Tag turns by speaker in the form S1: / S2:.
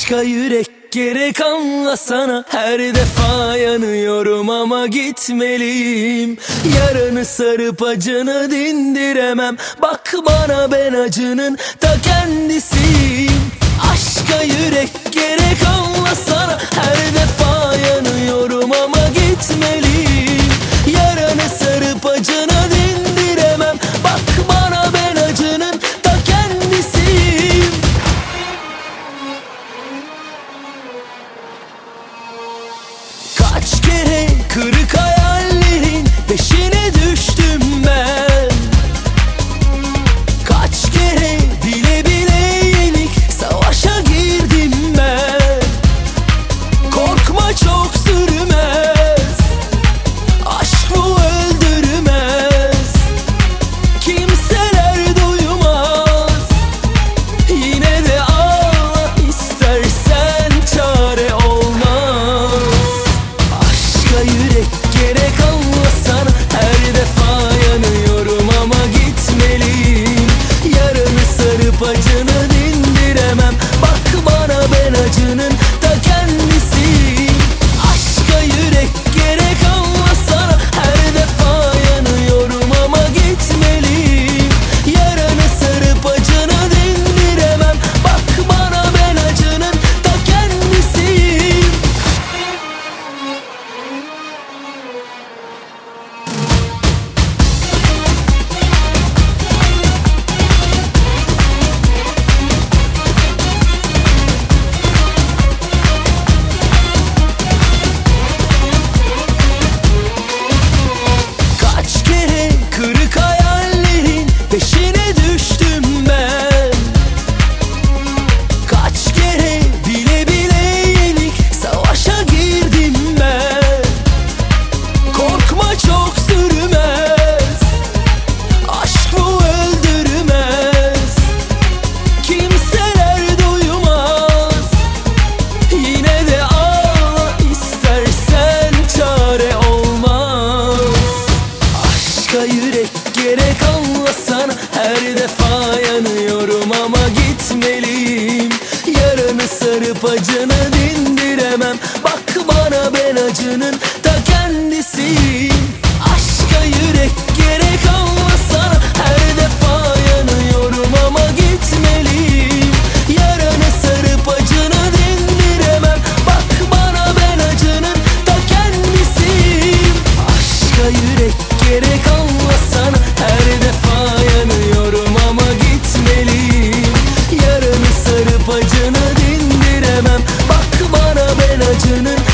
S1: Aşka yürek gerek, anlasana. Her defa yanıyorum ama gitmeliyim. Yaranı sarıp acını dindiremem. Bak bana, ben acının ta kendisiyim. Aşka yürek gerek, anlasana. Her defa yanıyorum ama gitmeliyim. Yaranı sarıp acını dindiremem. Bak bana, ben acının ta kendisiyim. Kaç kere kırık hayallerin peşine düştüm ben. Kaç kere bile bile yenik savaşa girdim ben. Korkma, çok sürmez, aşk bu öldürmez. Kimseler duymaz, yine de ağla istersen, çare olmaz. Aşka yürek gerek, anlasana. Her defa yanıyorum ama gitmeliyim. Yaranı sarıp acını dindiremem. Bak bana, ben acının ta kendisiyim. Aşka yürek gerek, anlasana. Her defa yanıyorum ama gitmeliyim. Yaranı sarıp acını dindiremem. Bak bana, ben acının ta kendisiyim. Kaç kere kırık hayallerin peşine düştüm ben. Kaç kere bile bile yenik savaşa girdim ben. Korkma, çok sürmez, aşk bu öldürmez. Kimseler duymaz, yine de ağla istersen, çare olmaz. Aşka yürek gerek, anlasana. Her defa yanıyorum ama gitmeliyim. Yaranı sarıp acını dindiremem. Bak bana, ben acının ta kendisiyim. Aşka yürek gerek, anlasana. Her defa yanıyorum ama gitmeliyim. Yaranı sarıp acını dindiremem. Bak bana, ben acının ta kendisiyim. Aşka yürek gerek, anlasana. Her defa yanıyorum ama gitmeliyim. Yaranı sarıp acını dindiremem. Bak bana, ben acının